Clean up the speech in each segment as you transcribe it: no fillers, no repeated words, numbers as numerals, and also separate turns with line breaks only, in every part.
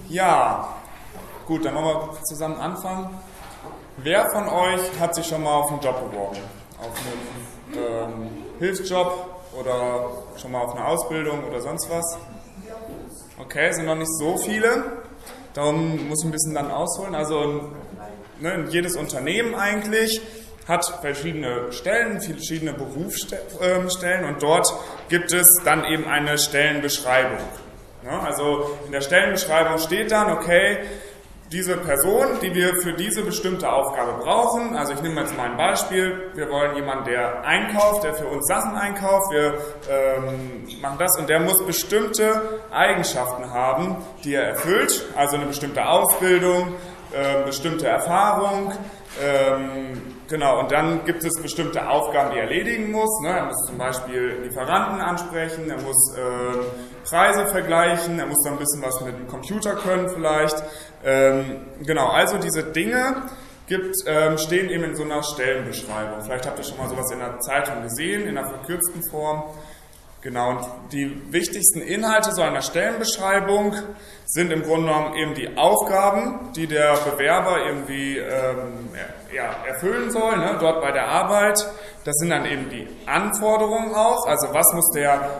Ja, gut, dann wollen wir zusammen anfangen. Wer von euch hat sich schon mal auf einen Job beworben? Auf einen Hilfsjob oder schon mal auf eine Ausbildung oder sonst was? Okay, sind noch nicht so viele. Darum muss ich ein bisschen dann ausholen. Also jedes Unternehmen eigentlich hat verschiedene Stellen, verschiedene Berufsstellen und dort gibt es dann eben eine Stellenbeschreibung. Ja, also in der Stellenbeschreibung steht dann, okay, diese Person, die wir für diese bestimmte Aufgabe brauchen, also ich nehme jetzt mal ein Beispiel, wir wollen jemanden, der einkauft, der für uns Sachen einkauft, wir machen das und der muss bestimmte Eigenschaften haben, die er erfüllt, also eine bestimmte Ausbildung, bestimmte Erfahrung, genau, und dann gibt es bestimmte Aufgaben, die er erledigen muss. Ne? Er muss zum Beispiel Lieferanten ansprechen, er muss Preise vergleichen, er muss dann ein bisschen was mit dem Computer können vielleicht. Genau, also diese Dinge stehen eben in so einer Stellenbeschreibung. Vielleicht habt ihr schon mal sowas in der Zeitung gesehen, in einer verkürzten Form. Genau, und die wichtigsten Inhalte so einer Stellenbeschreibung sind im Grunde genommen eben die Aufgaben, die der Bewerber irgendwie erfüllen soll, ne, dort bei der Arbeit. Das sind dann eben die Anforderungen auch, also was muss der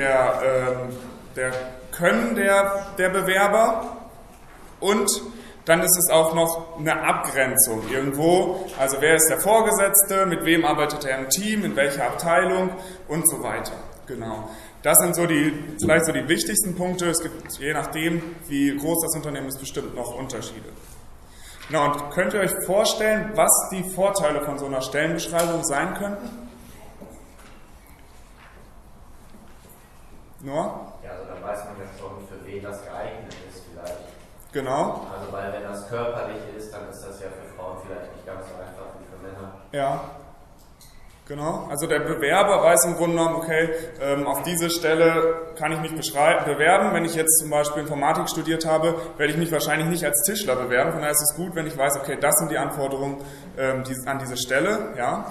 können der Bewerber, und dann ist es auch noch eine Abgrenzung irgendwo, also wer ist der Vorgesetzte, mit wem arbeitet er im Team, in welcher Abteilung und so weiter. Genau. Das sind vielleicht so die wichtigsten Punkte. Es gibt, je nachdem, wie groß das Unternehmen ist, bestimmt noch Unterschiede. Genau, und könnt ihr euch vorstellen, was die Vorteile von so einer Stellenbeschreibung sein könnten? Noah?
Ja, also dann weiß man ja schon, für wen das geeignet ist vielleicht.
Genau.
Also weil wenn das körperlich ist, dann ist das ja für Frauen vielleicht nicht ganz so einfach wie für Männer.
Ja. Genau, also der Bewerber weiß im Grunde genommen, okay, auf diese Stelle kann ich mich bewerben. Wenn ich jetzt zum Beispiel Informatik studiert habe, werde ich mich wahrscheinlich nicht als Tischler bewerben. Von daher ist es gut, wenn ich weiß, okay, das sind die Anforderungen an diese Stelle. Ja.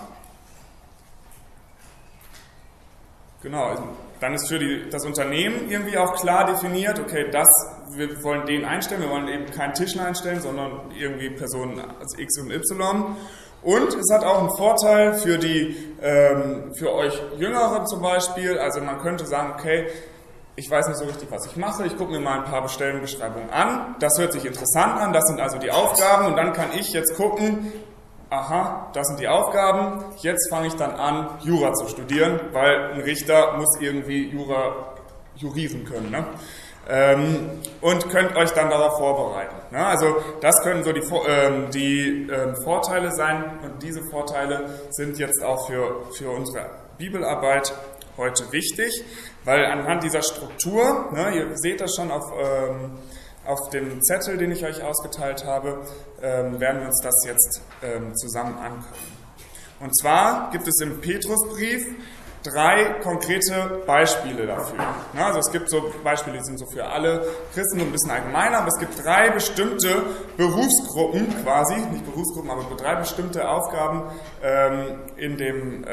Genau, dann ist für das Unternehmen irgendwie auch klar definiert, okay, wir wollen den einstellen, wir wollen eben keinen Tischler einstellen, sondern irgendwie Personen als X und Y. Und es hat auch einen Vorteil für euch Jüngere zum Beispiel. Also man könnte sagen, okay, ich weiß nicht so richtig, was ich mache. Ich gucke mir mal ein paar Stellenbeschreibungen an. Das hört sich interessant an. Das sind also die Aufgaben. Und dann kann ich jetzt gucken, aha, das sind die Aufgaben. Jetzt fange ich dann an, Jura zu studieren, weil ein Richter muss irgendwie jurieren können, ne? Und könnt euch dann darauf vorbereiten. Ne? Also das können so die Vorteile sein, und diese Vorteile sind jetzt auch für unsere Bibelarbeit heute wichtig, weil anhand dieser Struktur, ne, ihr seht das schon auf dem Zettel, den ich euch ausgeteilt habe, werden wir uns das jetzt zusammen angucken. Und zwar gibt es im Petrusbrief 3 konkrete Beispiele dafür. Ja, also es gibt so Beispiele, die sind so für alle Christen ein bisschen allgemeiner, aber es gibt 3 bestimmte Berufsgruppen quasi, nicht Berufsgruppen, aber 3 bestimmte Aufgaben in dem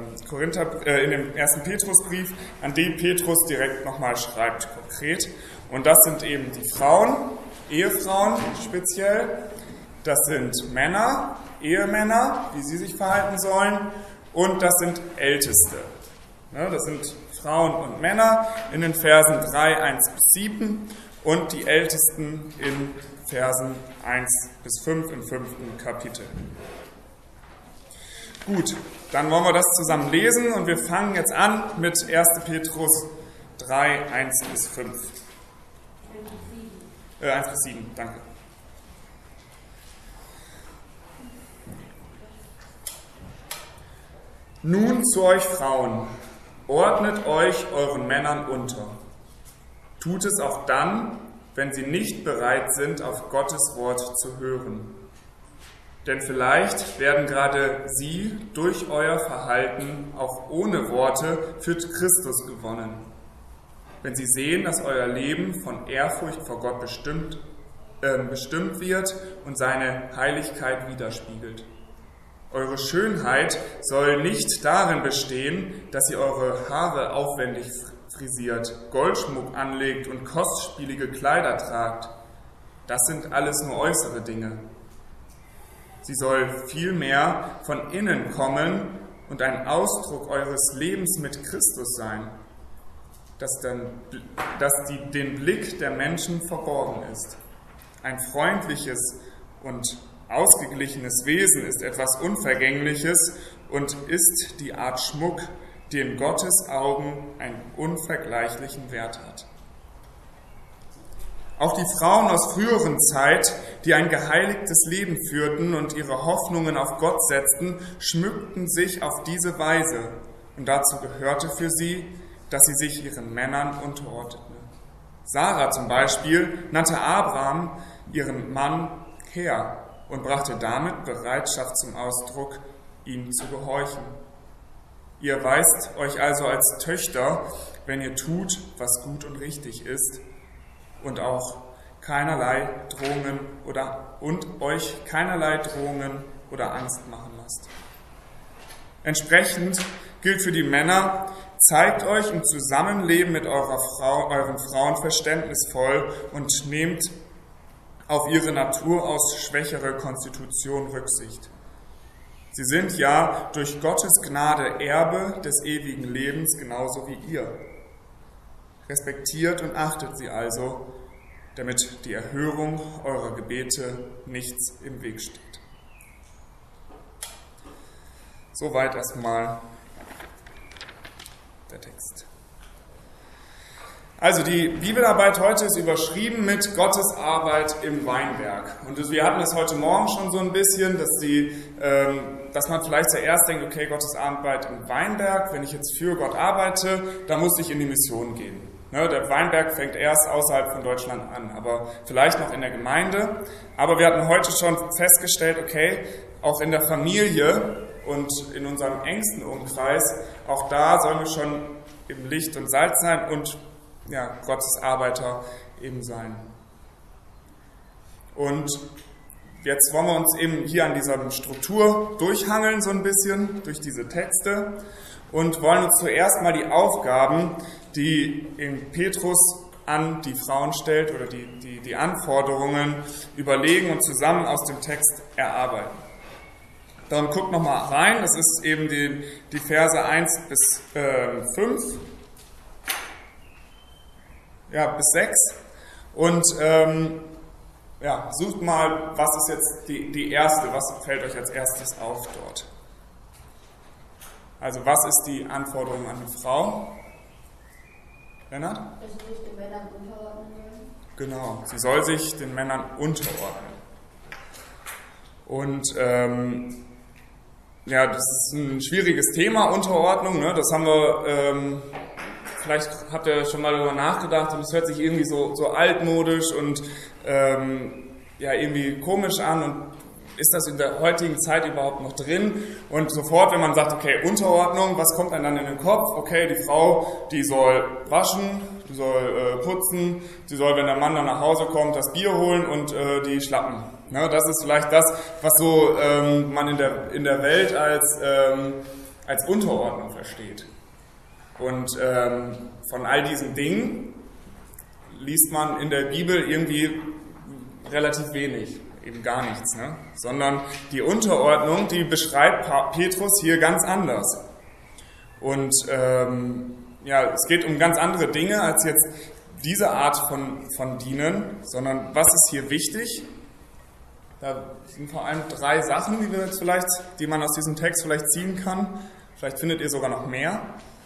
1. Petrusbrief, an die Petrus direkt nochmal schreibt konkret. Und das sind eben die Frauen, Ehefrauen speziell, das sind Männer, Ehemänner, wie sie sich verhalten sollen, und das sind Älteste. Ja, das sind Frauen und Männer in den Versen 3, 1 bis 7 und die Ältesten in Versen 1 bis 5 im 5. Kapitel. Gut, dann wollen wir das zusammen lesen und wir fangen jetzt an mit 1. Petrus 3, 1 bis 5. 1 bis 7, danke. Nun zu euch Frauen, ordnet euch euren Männern unter. Tut es auch dann, wenn sie nicht bereit sind, auf Gottes Wort zu hören. Denn vielleicht werden gerade sie durch euer Verhalten auch ohne Worte für Christus gewonnen. Wenn sie sehen, dass euer Leben von Ehrfurcht vor Gott bestimmt wird und seine Heiligkeit widerspiegelt. Eure Schönheit soll nicht darin bestehen, dass ihr eure Haare aufwendig frisiert, Goldschmuck anlegt und kostspielige Kleider tragt. Das sind alles nur äußere Dinge. Sie soll vielmehr von innen kommen und ein Ausdruck eures Lebens mit Christus sein, dass den Blick der Menschen verborgen ist. Ein freundliches und ausgeglichenes Wesen ist etwas Unvergängliches und ist die Art Schmuck, die in Gottes Augen einen unvergleichlichen Wert hat. Auch die Frauen aus früheren Zeit, die ein geheiligtes Leben führten und ihre Hoffnungen auf Gott setzten, schmückten sich auf diese Weise. Und dazu gehörte für sie, dass sie sich ihren Männern unterordneten. Sarah zum Beispiel nannte Abraham ihren Mann Herr und brachte damit Bereitschaft zum Ausdruck, ihm zu gehorchen. Ihr erweist euch also als Töchter, wenn ihr tut, was gut und richtig ist, und auch keinerlei Drohungen oder Angst machen lasst. Entsprechend gilt für die Männer: Zeigt euch im Zusammenleben mit euren Frauen verständnisvoll und nehmt auf ihre Natur aus schwächere Konstitution Rücksicht. Sie sind ja durch Gottes Gnade Erbe des ewigen Lebens, genauso wie ihr. Respektiert und achtet sie also, damit die Erhörung eurer Gebete nichts im Weg steht. Soweit erstmal der Text. Also die Bibelarbeit heute ist überschrieben mit Gottes Arbeit im Weinberg. Und wir hatten es heute Morgen schon so ein bisschen, dass man vielleicht zuerst denkt, okay, Gottes Arbeit im Weinberg, wenn ich jetzt für Gott arbeite, dann muss ich in die Mission gehen. Der Weinberg fängt erst außerhalb von Deutschland an, aber vielleicht noch in der Gemeinde. Aber wir hatten heute schon festgestellt, okay, auch in der Familie und in unserem engsten Umkreis, auch da sollen wir schon im Licht und Salz sein und Gottes Arbeiter eben sein. Und jetzt wollen wir uns eben hier an dieser Struktur durchhangeln, so ein bisschen, durch diese Texte, und wollen uns zuerst mal die Aufgaben, die in Petrus an die Frauen stellt, oder die Anforderungen überlegen und zusammen aus dem Text erarbeiten. Dann guckt nochmal rein, das ist eben die Verse 1 bis 5. Bis 6. Und sucht mal, was ist jetzt die erste, was fällt euch als erstes auf dort? Also was ist die Anforderung an die Frau? Lennart?
Dass sie sich den Männern unterordnen sollen.
Genau, sie soll sich den Männern unterordnen. Und das ist ein schwieriges Thema, Unterordnung. Ne? Das haben wir... Vielleicht habt ihr schon mal darüber nachgedacht und es hört sich irgendwie so altmodisch und irgendwie komisch an. Und ist das in der heutigen Zeit überhaupt noch drin? Und sofort, wenn man sagt, okay, Unterordnung, was kommt dann in den Kopf? Okay, die Frau, die soll waschen, die soll putzen, sie soll, wenn der Mann dann nach Hause kommt, das Bier holen und die Schlappen. Ne, das ist vielleicht das, was so man in der Welt als Unterordnung versteht. Und von all diesen Dingen liest man in der Bibel irgendwie relativ wenig, eben gar nichts, ne? Sondern die Unterordnung, die beschreibt Petrus hier ganz anders. Und es geht um ganz andere Dinge als jetzt diese Art von Dienen, sondern was ist hier wichtig? Da sind vor allem 3 Sachen, die man aus diesem Text vielleicht ziehen kann. Vielleicht findet ihr sogar noch mehr.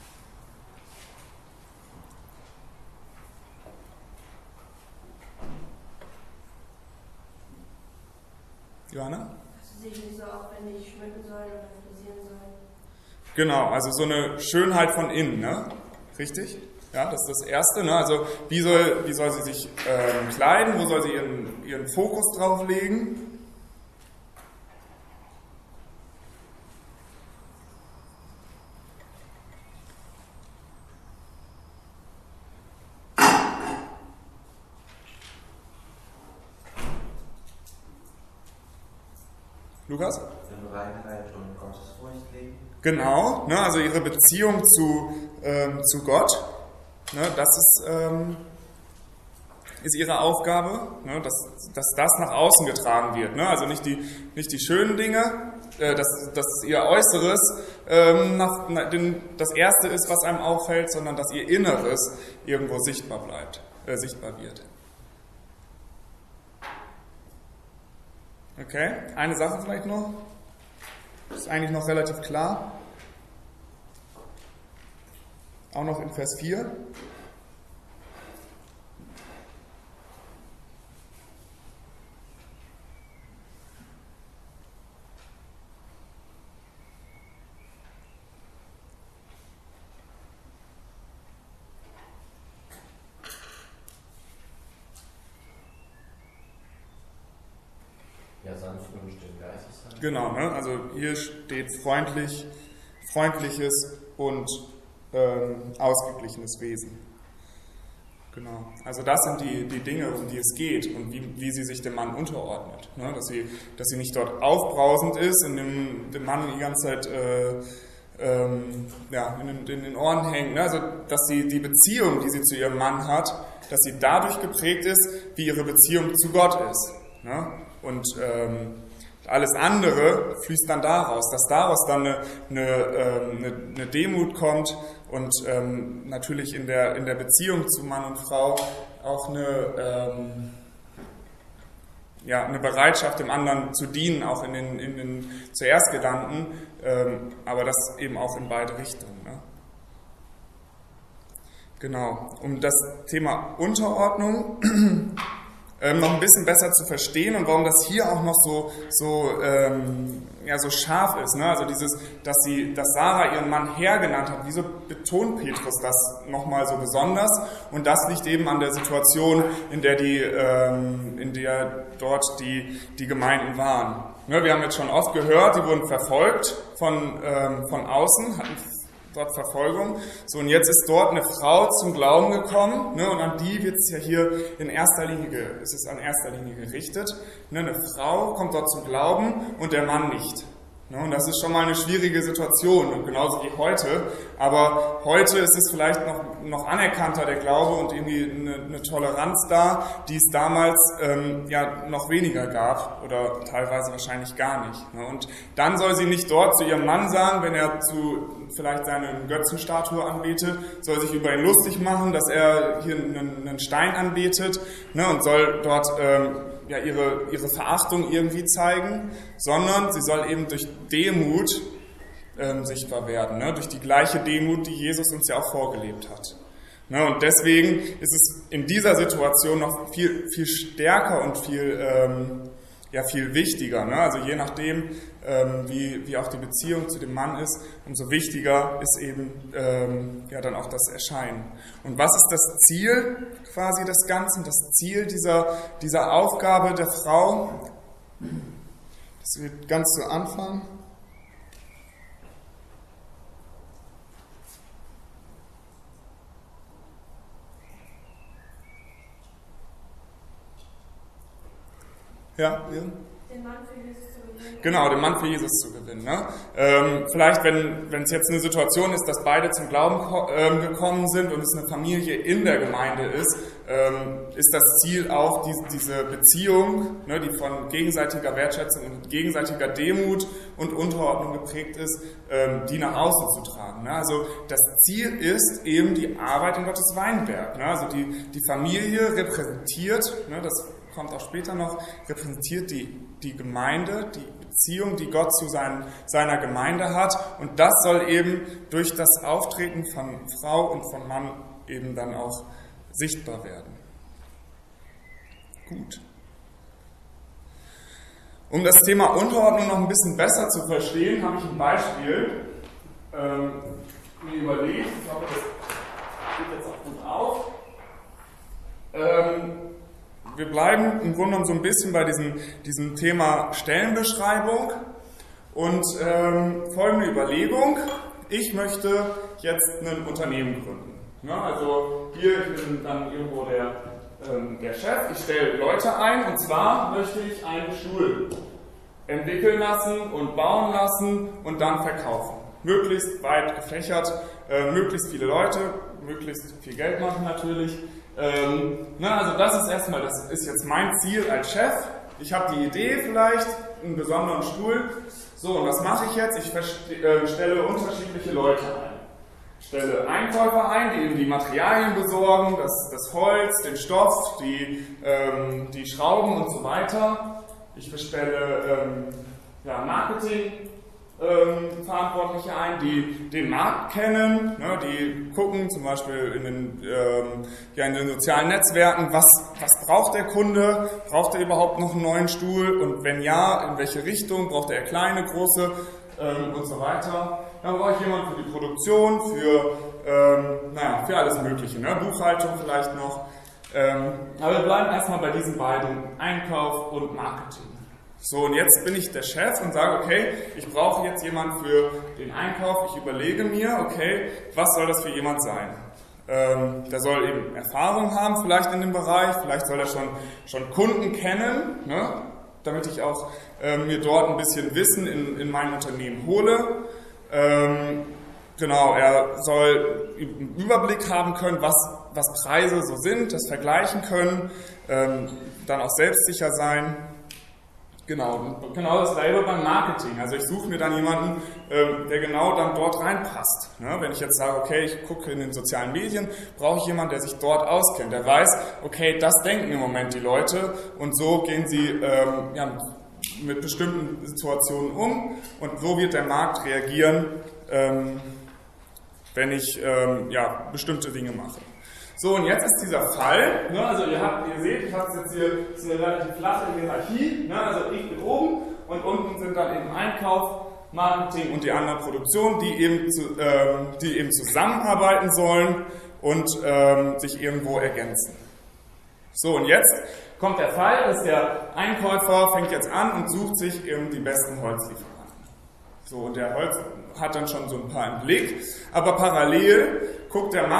Johanna?
Dass sie sich nicht so aufwendig schmücken sollen oder frisieren sollen.
Genau, also so eine Schönheit von innen, ne? Richtig? Ja, das ist das Erste, ne? Also wie soll sie sich kleiden, wo soll sie ihren Fokus drauf legen? Lukas?
In Reinheit und Gottesfurcht leben.
Genau, ne, also ihre Beziehung zu Gott, ne, das ist ist ihre Aufgabe, ne, dass das nach außen getragen wird. Ne? Also nicht die schönen Dinge, dass ihr Äußeres das Erste ist, was einem auffällt, sondern dass ihr Inneres irgendwo sichtbar wird. Okay, eine Sache vielleicht noch. Das ist eigentlich noch relativ klar. Auch noch in Vers 4.
Ja, sanft und still Geistes sein.
Genau, ne? Also hier steht freundliches und ausgeglichenes Wesen. Genau. Also das sind die Dinge, um die es geht und wie sie sich dem Mann unterordnet. Ne? Dass sie nicht dort aufbrausend ist und dem Mann die ganze Zeit in den Ohren hängt. Ne? Also dass die Beziehung, die sie zu ihrem Mann hat, dass sie dadurch geprägt ist, wie ihre Beziehung zu Gott ist. Ne? Und alles andere fließt dann daraus, dass daraus dann eine Demut kommt und natürlich in der Beziehung zu Mann und Frau auch eine Bereitschaft, dem anderen zu dienen, auch in den zuerst Gedanken, aber das eben auch in beide Richtungen. Ne? Genau, um das Thema Unterordnung noch ein bisschen besser zu verstehen und warum das hier auch noch so scharf ist. Ne? Also dass Sarah ihren Mann Herr genannt hat, wieso betont Petrus das nochmal so besonders? Und das liegt eben an der Situation, in der dort die Gemeinden waren. Ne? Wir haben jetzt schon oft gehört, sie wurden verfolgt von außen, hatten dort Verfolgung. So, und jetzt ist dort eine Frau zum Glauben gekommen, ne, und an die wird es ja hier in erster Linie gerichtet. Ne, eine Frau kommt dort zum Glauben und der Mann nicht. Ne, und das ist schon mal eine schwierige Situation, und genauso wie heute. Aber heute ist es vielleicht noch anerkannter, der Glaube, und irgendwie eine Toleranz da, die es damals noch weniger gab oder teilweise wahrscheinlich gar nicht. Ne, und dann soll sie nicht dort zu ihrem Mann sagen, wenn er vielleicht seine Götzenstatue anbetet, soll sich über ihn lustig machen, dass er hier einen Stein anbetet, ne, und soll dort ihre Verachtung irgendwie zeigen, sondern sie soll eben durch Demut sichtbar werden, ne, durch die gleiche Demut, die Jesus uns ja auch vorgelebt hat. Ne, und deswegen ist es in dieser Situation noch viel, viel stärker und viel wichtiger. Ne? Also je nachdem, wie auch die Beziehung zu dem Mann ist, umso wichtiger ist eben dann auch das Erscheinen. Und was ist das Ziel quasi des Ganzen? Das Ziel dieser Aufgabe der Frau? Das wird ganz zu Anfang. Ja,
den Mann für Jesus zu gewinnen.
Genau, den Mann für Jesus zu gewinnen. Ne? Vielleicht, wenn es jetzt eine Situation ist, dass beide zum Glauben gekommen sind und es eine Familie in der Gemeinde ist das Ziel auch, diese Beziehung, ne, die von gegenseitiger Wertschätzung und gegenseitiger Demut und Unterordnung geprägt ist, die nach außen zu tragen. Ne? Also das Ziel ist eben die Arbeit in Gottes Weinberg. Ne? Also die Familie repräsentiert, ne, das kommt auch später noch, repräsentiert die Gemeinde, die Beziehung, die Gott zu seiner Gemeinde hat. Und das soll eben durch das Auftreten von Frau und von Mann eben dann auch sichtbar werden. Gut. Um das Thema Unterordnung noch ein bisschen besser zu verstehen, habe ich ein Beispiel mir überlegt. Ich hoffe, das geht jetzt auch gut auf. Wir bleiben im Grunde genommen so ein bisschen bei diesem Thema Stellenbeschreibung und folgende Überlegung. Ich möchte jetzt ein Unternehmen gründen. Ja, also hier, ich bin dann irgendwo der Chef, ich stelle Leute ein, und zwar möchte ich einen Stuhl entwickeln lassen und bauen lassen und dann verkaufen. Möglichst weit gefächert möglichst viele Leute, möglichst viel Geld machen natürlich. Also das ist erstmal, das ist jetzt mein Ziel als Chef. Ich habe die Idee vielleicht, einen besonderen Stuhl. So, und was mache ich jetzt? Ich stelle unterschiedliche Leute ein. Ich stelle Einkäufer ein, die eben die Materialien besorgen, das Holz, den Stoff, die Schrauben und so weiter. Ich bestelle Marketing-Verantwortliche ein, die den Markt kennen, ne, die gucken zum Beispiel in den sozialen Netzwerken, was braucht der Kunde, braucht er überhaupt noch einen neuen Stuhl und wenn ja, in welche Richtung, braucht er kleine, große und so weiter. Dann brauche ich jemanden für die Produktion, für alles Mögliche, ne, Buchhaltung vielleicht noch. Aber wir bleiben erstmal bei diesen beiden, Einkauf und Marketing. So, und jetzt bin ich der Chef und sage, okay, ich brauche jetzt jemanden für den Einkauf. Ich überlege mir, okay, was soll das für jemand sein? Der soll eben Erfahrung haben, vielleicht in dem Bereich, vielleicht soll er schon Kunden kennen, ne? Damit ich auch mir dort ein bisschen Wissen in mein Unternehmen hole. Er soll einen Überblick haben können, was Preise so sind, das vergleichen können, dann auch selbstsicher sein. Genau dasselbe beim Marketing. Also ich suche mir dann jemanden, der genau dann dort reinpasst. Ne? Wenn ich jetzt sage, okay, ich gucke in den sozialen Medien, brauche ich jemanden, der sich dort auskennt, der weiß, okay, das denken im Moment die Leute und so gehen sie mit bestimmten Situationen um und so wird der Markt reagieren, wenn ich bestimmte Dinge mache. So, und jetzt ist dieser Fall, ne, also ihr seht, ich habe jetzt hier, das ist eine relativ flache Hierarchie, ne, also ich bin oben und unten sind dann eben Einkauf, Marketing und die andere Produktion, die eben zusammenarbeiten sollen und sich irgendwo ergänzen. So, und jetzt kommt der Fall, dass der Einkäufer fängt jetzt an und sucht sich eben die besten Holzlieferanten. So, und der Holz hat dann schon so ein paar im Blick, aber parallel guckt der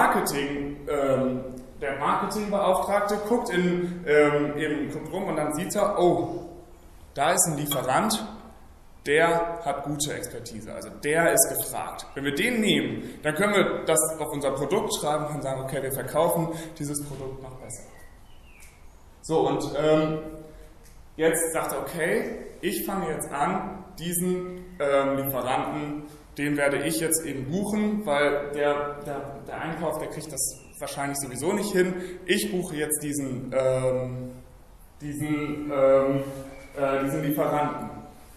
Marketingbeauftragte guckt rum und dann sieht er, oh, da ist ein Lieferant, der hat gute Expertise, also der ist gefragt. Wenn wir den nehmen, dann können wir das auf unser Produkt schreiben und sagen, okay, wir verkaufen dieses Produkt noch besser. So, und jetzt sagt er, okay, ich fange jetzt an, diesen Lieferanten, den werde ich jetzt eben buchen, weil der Einkauf, der kriegt das wahrscheinlich sowieso nicht hin. Ich buche jetzt diesen Lieferanten.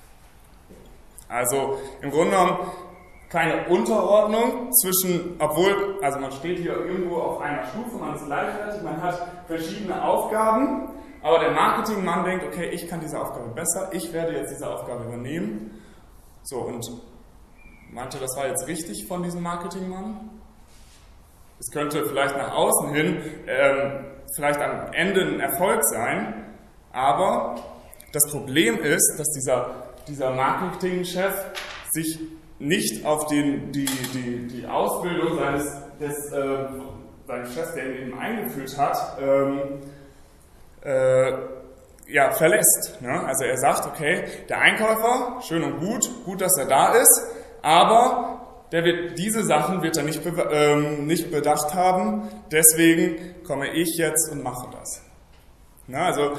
Also im Grunde genommen keine Unterordnung also man steht hier irgendwo auf einer Stufe, man ist gleichwertig, man hat verschiedene Aufgaben, aber der Marketingmann denkt, okay, ich kann diese Aufgabe besser, ich werde jetzt diese Aufgabe übernehmen. So, und meinte, das war jetzt richtig von diesem Marketingmann? Es könnte vielleicht nach außen hin vielleicht am Ende ein Erfolg sein, aber das Problem ist, dass dieser Marketingchef sich nicht auf die Ausbildung seines Chefs, der ihn eben eingeführt hat, verlässt. Ne? Also er sagt, okay, der Einkäufer, schön und gut, dass er da ist, aber diese Sachen wird er nicht bedacht haben, deswegen komme ich jetzt und mache das. Na, also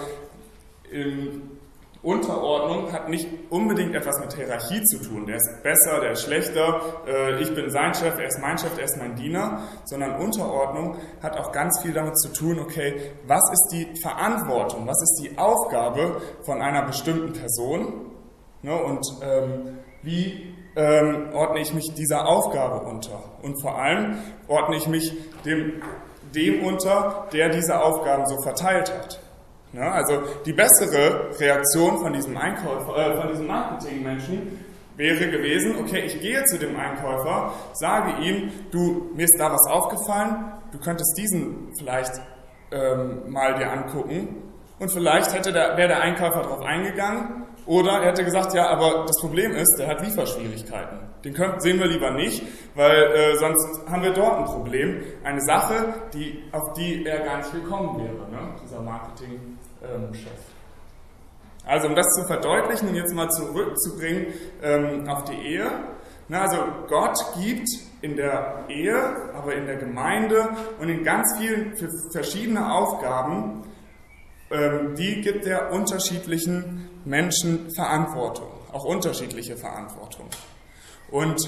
Unterordnung hat nicht unbedingt etwas mit Hierarchie zu tun. Der ist besser, der ist schlechter, ich bin sein Chef, er ist mein Chef, er ist mein Diener, sondern Unterordnung hat auch ganz viel damit zu tun, okay, was ist die Verantwortung, was ist die Aufgabe von einer bestimmten Person, ne, und wie ordne ich mich dieser Aufgabe unter? Und vor allem ordne ich mich dem unter, der diese Aufgaben so verteilt hat. Ja, also die bessere Reaktion von diesem Marketingmenschen wäre gewesen, okay, ich gehe zu dem Einkäufer, sage ihm, du, mir ist da was aufgefallen, du könntest diesen vielleicht mal dir angucken und vielleicht wäre der Einkäufer darauf eingegangen oder er hätte gesagt, ja, aber das Problem ist, der hat Lieferschwierigkeiten. Den sehen wir lieber nicht, weil sonst haben wir dort ein Problem. Eine Sache, auf die er gar nicht gekommen wäre, ne? Dieser Marketingchef. Also um das zu verdeutlichen und jetzt mal zurückzubringen auf die Ehe. Na, also Gott gibt in der Ehe, aber in der Gemeinde und in ganz vielen verschiedene Aufgaben, die gibt er unterschiedlichen Menschen Verantwortung, auch unterschiedliche Verantwortung. Und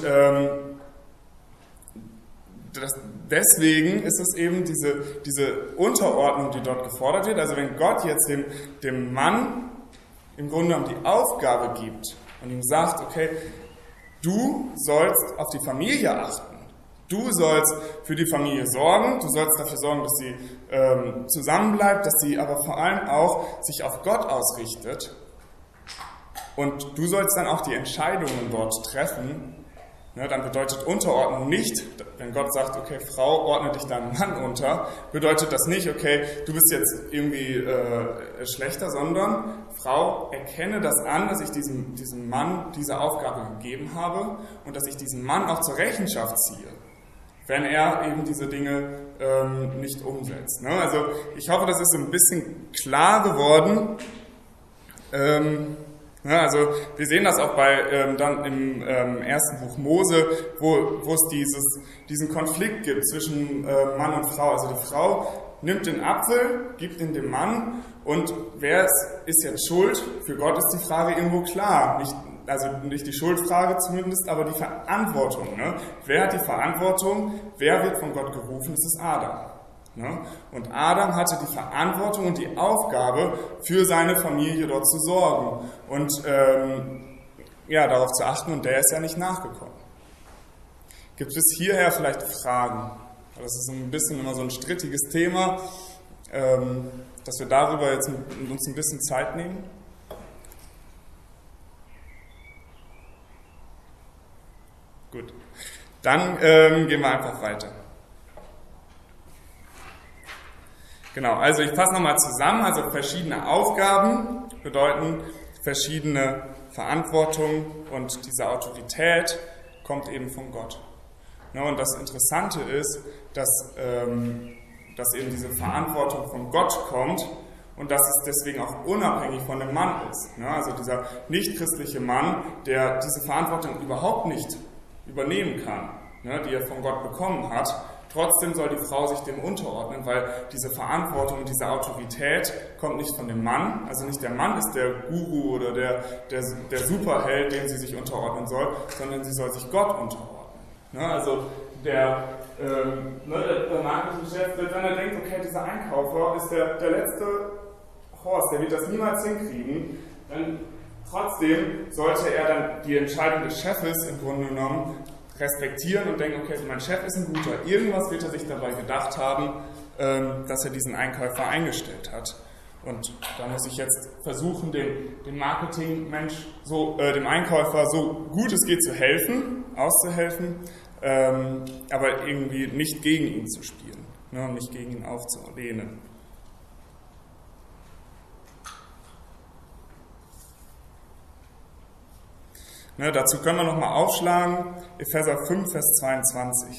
deswegen ist es eben diese Unterordnung, die dort gefordert wird. Also wenn Gott jetzt dem Mann im Grunde genommen die Aufgabe gibt und ihm sagt, okay, du sollst auf die Familie achten, du sollst für die Familie sorgen, du sollst dafür sorgen, dass sie zusammenbleibt, dass sie aber vor allem auch sich auf Gott ausrichtet und du sollst dann auch die Entscheidungen dort treffen. Ne, dann bedeutet Unterordnung nicht, wenn Gott sagt, okay, Frau, ordne dich deinem Mann unter, bedeutet das nicht, okay, du bist jetzt irgendwie schlechter, sondern Frau, erkenne das an, dass ich diesem Mann diese Aufgabe gegeben habe und dass ich diesen Mann auch zur Rechenschaft ziehe, wenn er eben diese Dinge nicht umsetzt. Ne? Also ich hoffe, das ist so ein bisschen klar geworden. Ja, also wir sehen das auch dann im ersten Buch Mose, wo es diesen Konflikt gibt zwischen Mann und Frau. Also die Frau nimmt den Apfel, gibt ihn dem Mann und wer ist jetzt schuld? Für Gott ist die Frage irgendwo klar. Nicht die Schuldfrage zumindest, aber die Verantwortung. Ne? Wer hat die Verantwortung? Wer wird von Gott gerufen? Es ist Adam. Ne? Und Adam hatte die Verantwortung und die Aufgabe, für seine Familie dort zu sorgen und darauf zu achten, und der ist ja nicht nachgekommen. Gibt es hierher vielleicht Fragen? Das ist ein bisschen immer so ein strittiges Thema, dass wir darüber jetzt uns ein bisschen Zeit nehmen. Gut, dann gehen wir einfach weiter. Genau, also ich fasse nochmal zusammen, also verschiedene Aufgaben bedeuten verschiedene Verantwortung und diese Autorität kommt eben von Gott. Ja, und das Interessante ist, dass eben diese Verantwortung von Gott kommt und dass es deswegen auch unabhängig von dem Mann ist. Ja, also dieser nichtchristliche Mann, der diese Verantwortung überhaupt nicht übernehmen kann, ne, die er von Gott bekommen hat, trotzdem soll die Frau sich dem unterordnen, weil diese Verantwortung und diese Autorität kommt nicht von dem Mann, also nicht der Mann ist der Guru oder der Superheld, dem sie sich unterordnen soll, sondern sie soll sich Gott unterordnen. Ne, also der Marketingchef, wenn er denkt, okay, dieser Einkäufer ist der letzte Horst, der wird das niemals hinkriegen, dann trotzdem sollte er dann die Entscheidung des Chefes im Grunde genommen respektieren und denken, okay, mein Chef ist ein guter. Irgendwas wird er sich dabei gedacht haben, dass er diesen Einkäufer eingestellt hat. Und da muss ich jetzt versuchen, dem Marketingmensch, dem Einkäufer so gut es geht zu helfen, auszuhelfen, aber irgendwie nicht gegen ihn zu spielen, ne, und nicht gegen ihn aufzulehnen. Ne, dazu können wir nochmal aufschlagen, Epheser 5, Vers 22.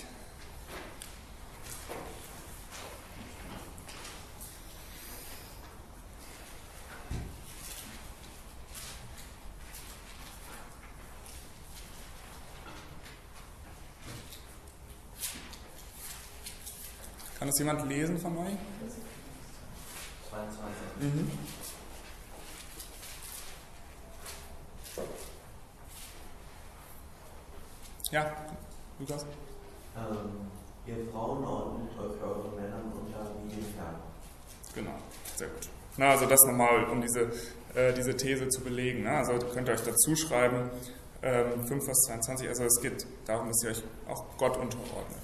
Kann das jemand lesen von euch?
22.
Mhm. Ja, Lukas?
Ihr Frauen ordnet euch euren Männern unter wie den Herrn.
Genau, sehr gut. Na, also das nochmal, um diese These zu belegen. Ne? Also könnt ihr euch dazu schreiben, 5 Vers 22, also es geht darum, dass ihr euch auch Gott unterordnet.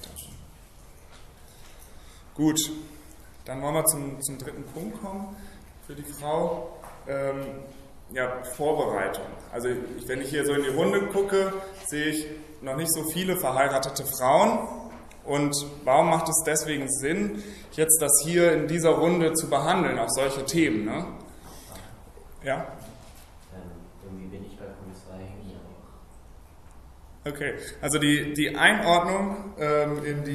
Gut, dann wollen wir zum dritten Punkt kommen für die Frau. Vorbereitung. Also wenn ich hier so in die Runde gucke, sehe ich noch nicht so viele verheiratete Frauen. Und warum macht es deswegen Sinn, jetzt das hier in dieser Runde zu behandeln, auch solche Themen? Ne? Ja?
Irgendwie bin ich bei Kommissar hängen.
Okay, also die Einordnung in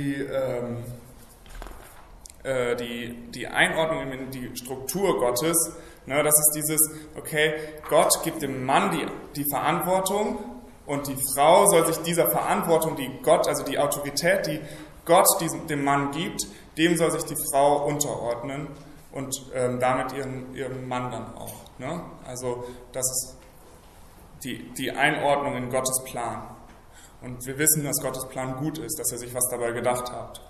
die Einordnung in die Struktur Gottes, ne, das ist dieses, okay, Gott gibt dem Mann die Verantwortung Und die Frau soll sich dieser Verantwortung, die Gott, also die Autorität, die Gott dem Mann gibt, dem soll sich die Frau unterordnen und damit ihrem Mann dann auch. Ne? Also das ist die Einordnung in Gottes Plan. Und wir wissen, dass Gottes Plan gut ist, dass er sich was dabei gedacht hat.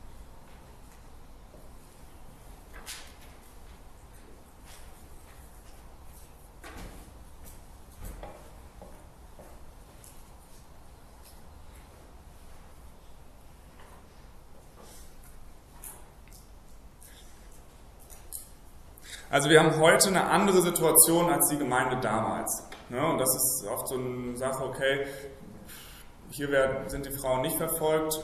Also wir haben heute eine andere Situation als die Gemeinde damals. Ne? Und das ist oft so eine Sache, okay, hier sind die Frauen nicht verfolgt,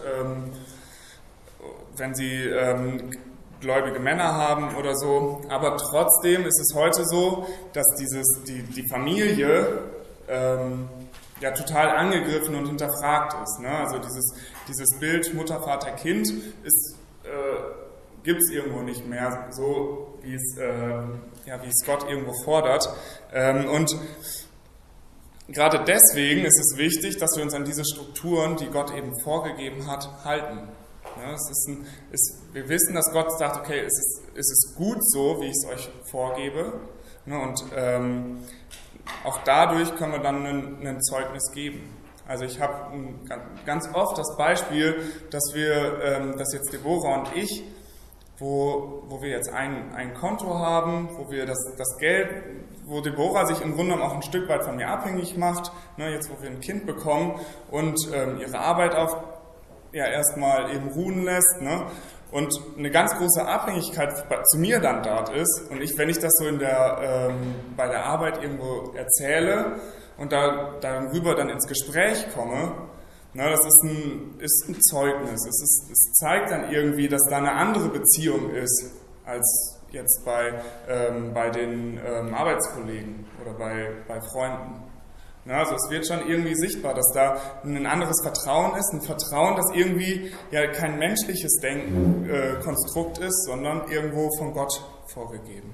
wenn sie gläubige Männer haben oder so. Aber trotzdem ist es heute so, dass die Familie ja total angegriffen und hinterfragt ist. Ne? Also dieses Bild Mutter, Vater, Kind gibt es irgendwo nicht mehr, so wie es Gott irgendwo fordert. Und gerade deswegen ist es wichtig, dass wir uns an diese Strukturen, die Gott eben vorgegeben hat, halten. Ja, wir wissen, dass Gott sagt, okay, es ist gut so, wie ich es euch vorgebe. Ja, und auch dadurch können wir dann ein Zeugnis geben. Also ich habe ganz oft das Beispiel, dass jetzt Deborah und ich, wo wir jetzt ein Konto haben, wo wir das Geld, wo Deborah sich im Grunde genommen auch ein Stück weit von mir abhängig macht, ne, jetzt wo wir ein Kind bekommen und ihre Arbeit erstmal eben ruhen lässt, ne, und eine ganz große Abhängigkeit zu mir dann dort ist und wenn ich das so bei der Arbeit irgendwo erzähle und darüber dann ins Gespräch komme, na, das ist ein Zeugnis. Es zeigt dann irgendwie, dass da eine andere Beziehung ist als jetzt bei den Arbeitskollegen oder bei Freunden. Na, also es wird schon irgendwie sichtbar, dass da ein anderes Vertrauen ist, ein Vertrauen, das irgendwie ja kein menschliches Konstrukt ist, sondern irgendwo von Gott vorgegeben.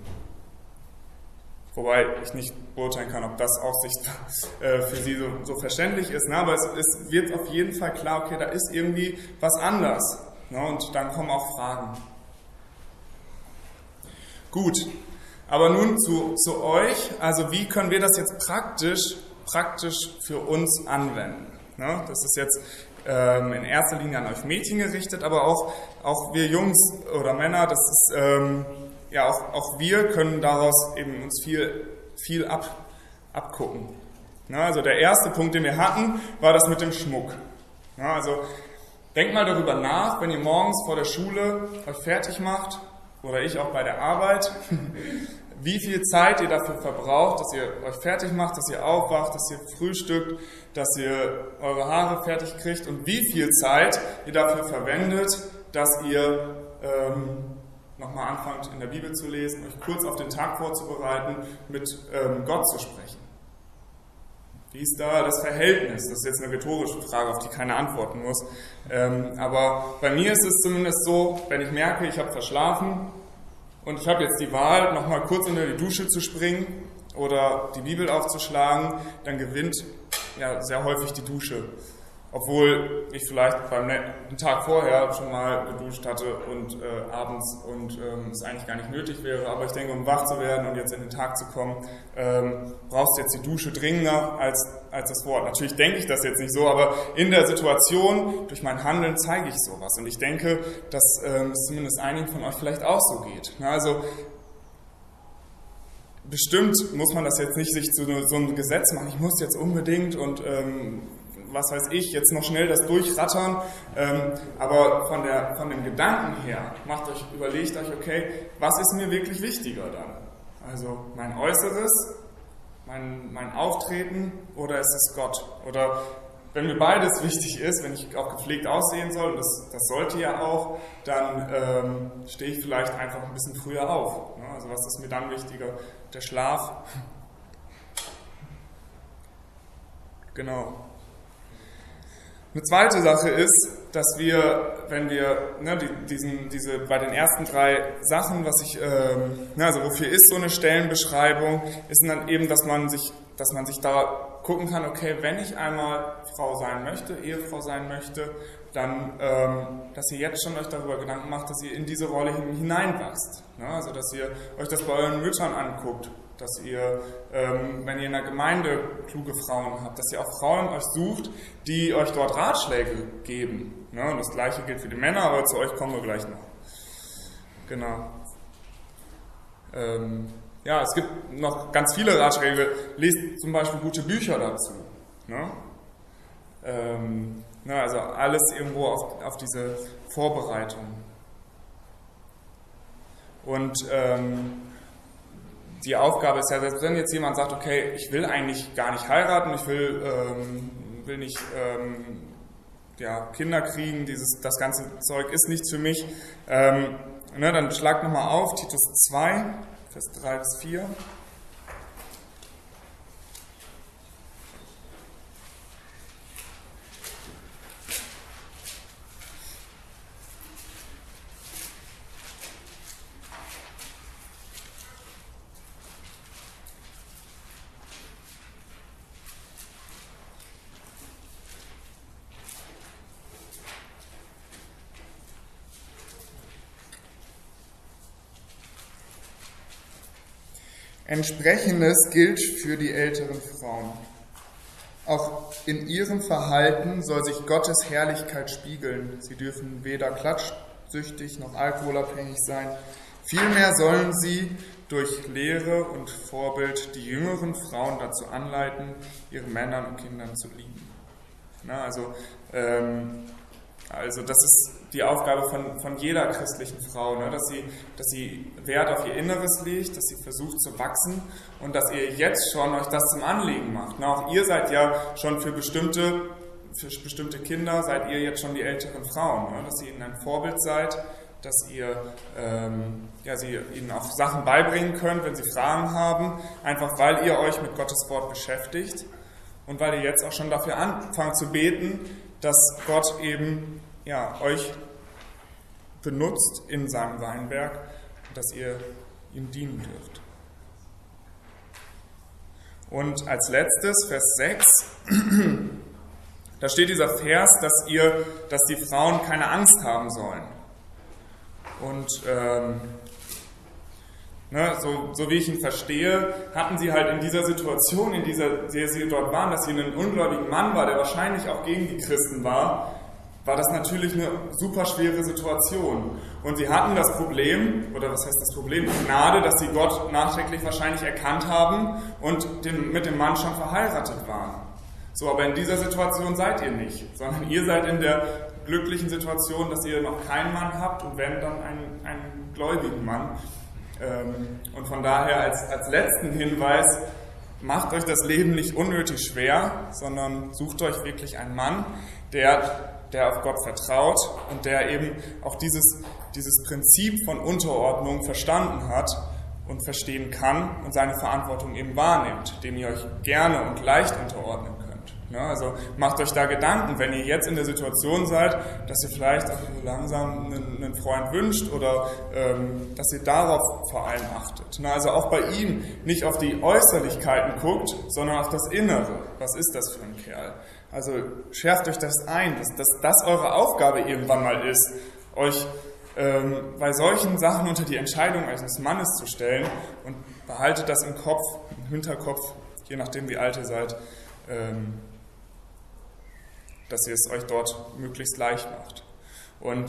Wobei ich nicht beurteilen kann, ob das auch für sie so verständlich ist. Ne? Aber es wird auf jeden Fall klar, okay, da ist irgendwie was anders. Ne? Und dann kommen auch Fragen. Gut, aber nun zu euch. Also wie können wir das jetzt praktisch für uns anwenden? Ne? Das ist jetzt in erster Linie an euch Mädchen gerichtet, aber auch wir Jungs oder Männer, das ist... ja, auch wir können daraus eben uns viel abgucken. Ja, also der erste Punkt, den wir hatten, war das mit dem Schmuck. Ja, also denkt mal darüber nach, wenn ihr morgens vor der Schule euch fertig macht, oder ich auch bei der Arbeit, wie viel Zeit ihr dafür verbraucht, dass ihr euch fertig macht, dass ihr aufwacht, dass ihr frühstückt, dass ihr eure Haare fertig kriegt und wie viel Zeit ihr dafür verwendet, dass ihr nochmal anfangt, in der Bibel zu lesen, euch kurz auf den Tag vorzubereiten, mit Gott zu sprechen. Wie ist da das Verhältnis? Das ist jetzt eine rhetorische Frage, auf die keiner antworten muss. Aber bei mir ist es zumindest so, wenn ich merke, ich habe verschlafen und ich habe jetzt die Wahl, nochmal kurz unter die Dusche zu springen oder die Bibel aufzuschlagen, dann gewinnt ja sehr häufig die Dusche. Obwohl ich vielleicht einen Tag vorher schon mal geduscht hatte und abends und es eigentlich gar nicht nötig wäre. Aber ich denke, um wach zu werden und jetzt in den Tag zu kommen, brauchst du jetzt die Dusche dringender als das Wort. Natürlich denke ich das jetzt nicht so, aber in der Situation, durch mein Handeln zeige ich sowas. Und ich denke, dass es zumindest einigen von euch vielleicht auch so geht. Na, also bestimmt muss man das jetzt nicht sich zu so einem Gesetz machen. Ich muss jetzt unbedingt und was weiß ich, jetzt noch schnell das durchrattern, aber von dem Gedanken her, überlegt euch, okay, was ist mir wirklich wichtiger dann? Also mein Äußeres, mein Auftreten oder ist es Gott? Oder wenn mir beides wichtig ist, wenn ich auch gepflegt aussehen soll, und das sollte ja auch, dann stehe ich vielleicht einfach ein bisschen früher auf. Ne? Also was ist mir dann wichtiger? Der Schlaf? Genau. Eine zweite Sache ist, dass wir, wenn wir bei den ersten 3 Sachen, also wofür ist so eine Stellenbeschreibung, ist dann eben, dass man sich da gucken kann, okay, wenn ich einmal Frau sein möchte, Ehefrau sein möchte, dann, dass ihr jetzt schon euch darüber Gedanken macht, dass ihr in diese Rolle hineinwachst. Ne? Also, dass ihr euch das bei euren Müttern anguckt, dass ihr, wenn ihr in der Gemeinde kluge Frauen habt, dass ihr auch Frauen euch sucht, die euch dort Ratschläge geben. Ne? Und das Gleiche gilt für die Männer, aber zu euch kommen wir gleich noch. Genau. Ja, es gibt noch ganz viele Ratschläge. Lest zum Beispiel gute Bücher dazu. Ne? Also alles irgendwo auf diese Vorbereitung. Und die Aufgabe ist ja, selbst wenn jetzt jemand sagt, okay, ich will eigentlich gar nicht heiraten, ich will nicht Kinder kriegen, das ganze Zeug ist nichts für mich, dann schlag nochmal auf, Titus 2, Vers 3 bis 4. Entsprechendes gilt für die älteren Frauen. Auch in ihrem Verhalten soll sich Gottes Herrlichkeit spiegeln. Sie dürfen weder klatschsüchtig noch alkoholabhängig sein. Vielmehr sollen sie durch Lehre und Vorbild die jüngeren Frauen dazu anleiten, ihren Männern und Kindern zu lieben. Also das ist die Aufgabe von jeder christlichen Frau, ne? dass sie Wert auf ihr Inneres legt, dass sie versucht zu wachsen und dass ihr jetzt schon euch das zum Anliegen macht. Na, auch ihr seid ja schon für bestimmte Kinder, seid ihr jetzt schon die älteren Frauen, ne? Dass ihr ihnen ein Vorbild seid, dass ihr sie ihnen auch Sachen beibringen könnt, wenn sie Fragen haben, einfach weil ihr euch mit Gottes Wort beschäftigt und weil ihr jetzt auch schon dafür anfangt zu beten, dass Gott eben euch benutzt in seinem Weinberg, dass ihr ihm dienen dürft. Und als letztes, Vers 6, da steht dieser Vers, dass die Frauen keine Angst haben sollen. Und so wie ich ihn verstehe, hatten sie halt in dieser Situation, in der sie dort waren, dass hier ein ungläubiger Mann war, der wahrscheinlich auch gegen die Christen war das natürlich eine super schwere Situation. Und sie hatten das Problem, oder was heißt das Problem, die Gnade, dass sie Gott nachträglich wahrscheinlich erkannt haben und mit dem Mann schon verheiratet waren. So, aber in dieser Situation seid ihr nicht, sondern ihr seid in der glücklichen Situation, dass ihr noch keinen Mann habt und wenn, dann einen gläubigen Mann. Und von daher als letzten Hinweis, macht euch das Leben nicht unnötig schwer, sondern sucht euch wirklich einen Mann, der auf Gott vertraut und der eben auch dieses Prinzip von Unterordnung verstanden hat und verstehen kann und seine Verantwortung eben wahrnimmt, dem ihr euch gerne und leicht unterordnen könnt. Ja, also macht euch da Gedanken, wenn ihr jetzt in der Situation seid, dass ihr vielleicht auch langsam einen Freund wünscht oder dass ihr darauf vor allem achtet. Na, also auch bei ihm nicht auf die Äußerlichkeiten guckt, sondern auf das Innere. Was ist das für ein Kerl? Also schärft euch das ein, dass das eure Aufgabe irgendwann mal ist, euch bei solchen Sachen unter die Entscheidung eines Mannes zu stellen und behaltet das im Hinterkopf, je nachdem wie alt ihr seid, dass ihr es euch dort möglichst leicht macht. Und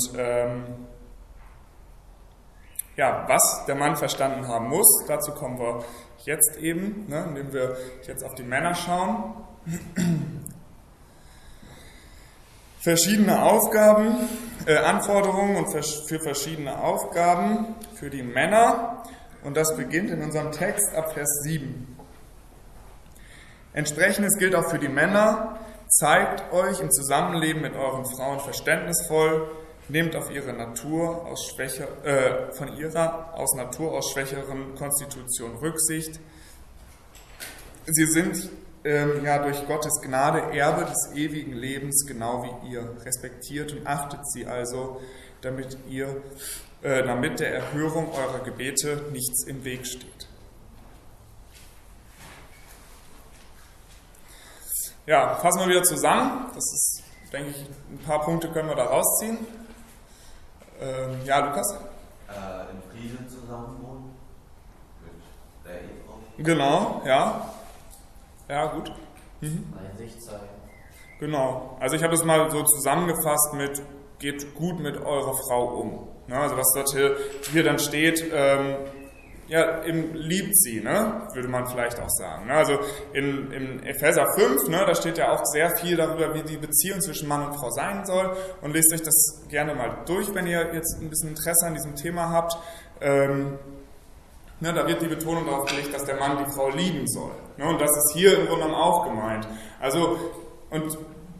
was der Mann verstanden haben muss, dazu kommen wir jetzt eben, indem wir jetzt auf die Männer schauen. Verschiedene Aufgaben, Anforderungen und für verschiedene Aufgaben für die Männer. Und das beginnt in unserem Text ab Vers 7. Entsprechendes gilt auch für die Männer. Zeigt euch im Zusammenleben mit euren Frauen verständnisvoll, nehmt auf ihre Natur aus Natur aus schwächeren Konstitution Rücksicht. Sie sind durch Gottes Gnade Erbe des ewigen Lebens, genau wie ihr. Respektiert und achtet sie also, damit der Erhörung eurer Gebete nichts im Weg steht. Ja, fassen wir wieder zusammen. Das ist, denke ich, ein paar Punkte können wir da rausziehen. Ja, Lukas?
In Frieden zusammenwohnen mit der Ehefrau.
Genau, ja. Ja, gut.
Einsicht zeigen.
Genau. Also ich habe das mal so zusammengefasst mit, geht gut mit eurer Frau um. Ne? Also was dort hier dann steht, ja, liebt sie, ne? Würde man vielleicht auch sagen. Ne? Also in Epheser 5, ne, da steht ja auch sehr viel darüber, wie die Beziehung zwischen Mann und Frau sein soll. Und lest euch das gerne mal durch, wenn ihr jetzt ein bisschen Interesse an diesem Thema habt. Ne, da wird die Betonung darauf gelegt, dass der Mann die Frau lieben soll. Ne? Und das ist hier im Grunde genommen auch gemeint. Also, und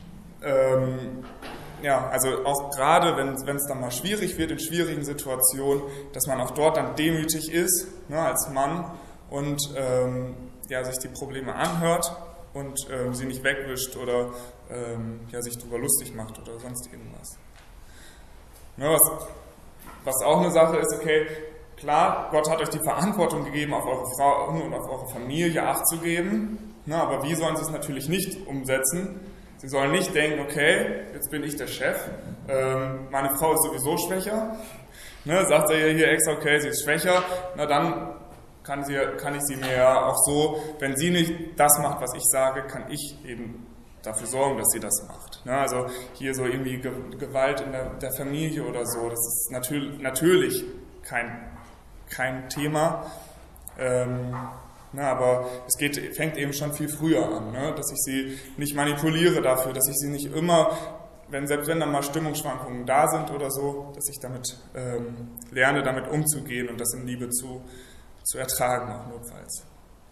ja, also auch gerade, wenn es dann mal schwierig wird, in schwierigen Situationen, dass man auch dort dann demütig ist, ne, als Mann und ja, sich die Probleme anhört und sie nicht wegwischt oder ja, sich darüber lustig macht oder sonst irgendwas. Ne, was auch eine Sache ist, okay, klar, Gott hat euch die Verantwortung gegeben, auf eure Frauen und auf eure Familie Acht zu geben, ne, aber wie sollen sie es natürlich nicht umsetzen? Sie sollen nicht denken, okay, jetzt bin ich der Chef, meine Frau ist sowieso schwächer. Ne, sagt er hier extra, okay, sie ist schwächer, na dann kann ich sie mir ja auch so, wenn sie nicht das macht, was ich sage, kann ich eben dafür sorgen, dass sie das macht. Ne, also hier so irgendwie Gewalt in der Familie oder so, das ist natürlich kein Thema. Na, aber es fängt eben schon viel früher an, ne? Dass ich sie nicht manipuliere dafür, dass ich sie nicht immer, selbst wenn dann mal Stimmungsschwankungen da sind oder so, dass ich damit lerne, damit umzugehen und das in Liebe zu ertragen, auch notfalls.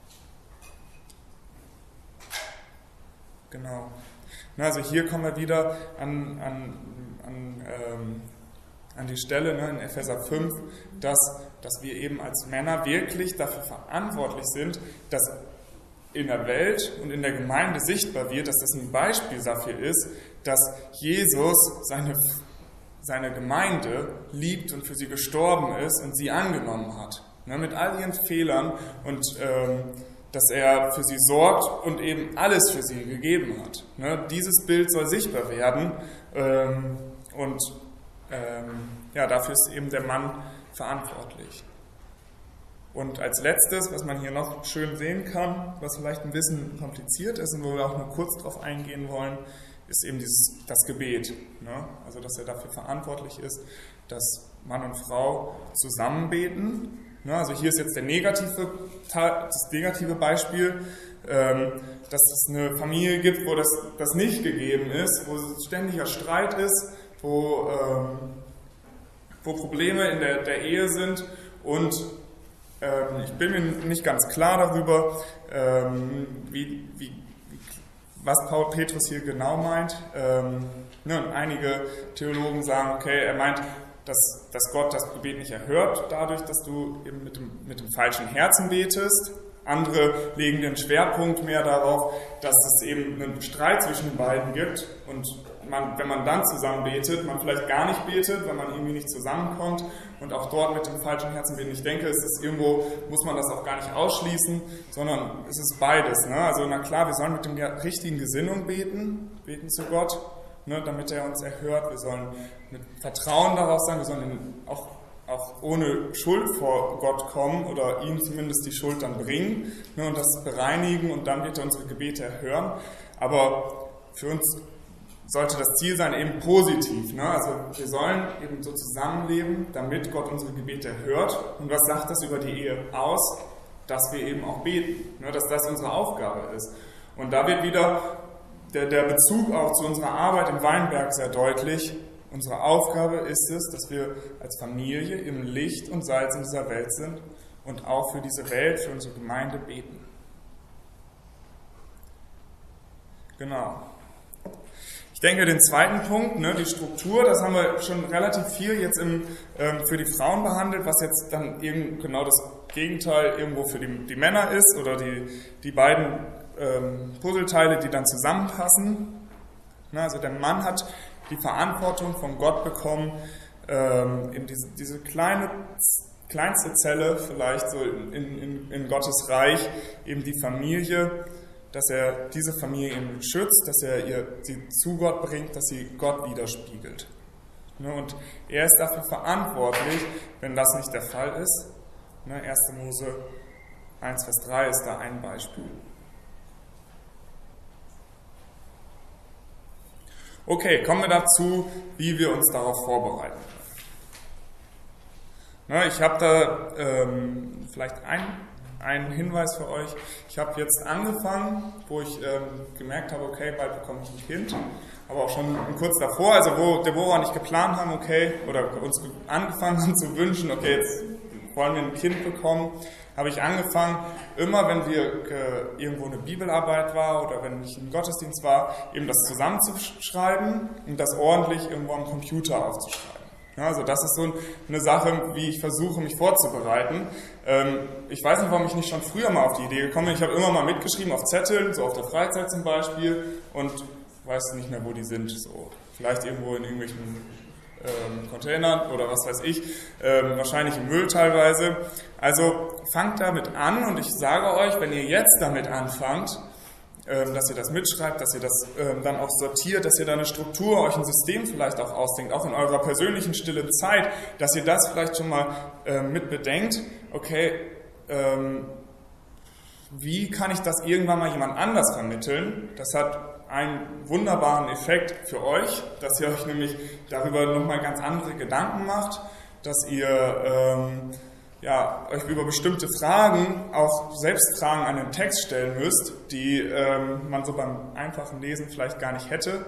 Genau. Na, also hier kommen wir wieder an die Stelle, ne, in Epheser 5, dass wir eben als Männer wirklich dafür verantwortlich sind, dass in der Welt und in der Gemeinde sichtbar wird, dass das ein Beispiel dafür ist, dass Jesus seine Gemeinde liebt und für sie gestorben ist und sie angenommen hat. Ne, mit all ihren Fehlern und dass er für sie sorgt und eben alles für sie gegeben hat. Ne, dieses Bild soll sichtbar werden und ja, dafür ist eben der Mann verantwortlich. Und als letztes, was man hier noch schön sehen kann, was vielleicht ein bisschen kompliziert ist und wo wir auch nur kurz drauf eingehen wollen, ist eben das Gebet. Ne? Also, dass er dafür verantwortlich ist, dass Mann und Frau zusammen beten. Ne? Also hier ist jetzt das negative Beispiel, dass es eine Familie gibt, wo das nicht gegeben ist, wo ständiger Streit ist, wo Probleme in der Ehe sind und ich bin mir nicht ganz klar darüber, was Paul Petrus hier genau meint. Und einige Theologen sagen, okay, er meint, dass Gott das Gebet nicht erhört, dadurch, dass du eben mit dem falschen Herzen betest. Andere legen den Schwerpunkt mehr darauf, dass es eben einen Streit zwischen den beiden gibt und wenn man dann zusammen betet, man vielleicht gar nicht betet, wenn man irgendwie nicht zusammenkommt und auch dort mit dem falschen Herzen beten. Ich denke, muss man das auch gar nicht ausschließen, sondern es ist beides. Ne? Also na klar, wir sollen mit der richtigen Gesinnung beten zu Gott, ne, damit er uns erhört. Wir sollen mit Vertrauen darauf sein, wir sollen auch ohne Schuld vor Gott kommen oder ihm zumindest die Schuld dann bringen, ne, und das bereinigen und dann wird er unsere Gebete erhören. Aber für uns sollte das Ziel sein, eben positiv. Ne? Also wir sollen eben so zusammenleben, damit Gott unsere Gebete erhört. Und was sagt das über die Ehe aus? Dass wir eben auch beten, ne? Dass das unsere Aufgabe ist. Und da wird wieder der Bezug auch zu unserer Arbeit im Weinberg sehr deutlich. Unsere Aufgabe ist es, dass wir als Familie im Licht und Salz in dieser Welt sind und auch für diese Welt, für unsere Gemeinde beten. Genau. Ich denke, den zweiten Punkt, ne, die Struktur, das haben wir schon relativ viel jetzt für die Frauen behandelt, was jetzt dann genau das Gegenteil irgendwo für die Männer ist oder die beiden Puzzleteile, die dann zusammenpassen. Na, also der Mann hat die Verantwortung von Gott bekommen, eben diese kleinste Zelle vielleicht so in Gottes Reich, eben die Familie, dass er diese Familie eben schützt, dass er sie zu Gott bringt, dass sie Gott widerspiegelt. Und er ist dafür verantwortlich, wenn das nicht der Fall ist. 1. Mose 1, Vers 3 ist da ein Beispiel. Okay, kommen wir dazu, wie wir uns darauf vorbereiten können. Ich habe da vielleicht einen Hinweis für euch. Ich habe jetzt angefangen, wo ich gemerkt habe, okay, bald bekomme ich ein Kind, aber auch schon kurz davor, also wo Deborah und ich geplant haben, okay, oder uns angefangen haben zu wünschen, okay, jetzt wollen wir ein Kind bekommen, habe ich angefangen, immer wenn wir irgendwo eine Bibelarbeit war oder wenn ich im Gottesdienst war, eben das zusammenzuschreiben und das ordentlich irgendwo am Computer aufzuschreiben. Ja, also das ist so eine Sache, wie ich versuche, mich vorzubereiten. Ich weiß nicht, warum ich nicht schon früher mal auf die Idee gekommen bin. Ich habe immer mal mitgeschrieben auf Zetteln, so auf der Freizeit zum Beispiel, und weiß nicht mehr, wo die sind. So, vielleicht irgendwo in irgendwelchen Containern oder was weiß ich, wahrscheinlich im Müll teilweise. Also fangt damit an, und ich sage euch, wenn ihr jetzt damit anfangt, dass ihr das mitschreibt, dass ihr das dann auch sortiert, dass ihr da eine Struktur, euch ein System vielleicht auch ausdenkt, auch in eurer persönlichen stillen Zeit, dass ihr das vielleicht schon mal mit bedenkt, okay, wie kann ich das irgendwann mal jemand anders vermitteln? Das hat einen wunderbaren Effekt für euch, dass ihr euch nämlich darüber nochmal ganz andere Gedanken macht, dass ihr euch über bestimmte Fragen auch selbst Fragen an den Text stellen müsst, die man so beim einfachen Lesen vielleicht gar nicht hätte.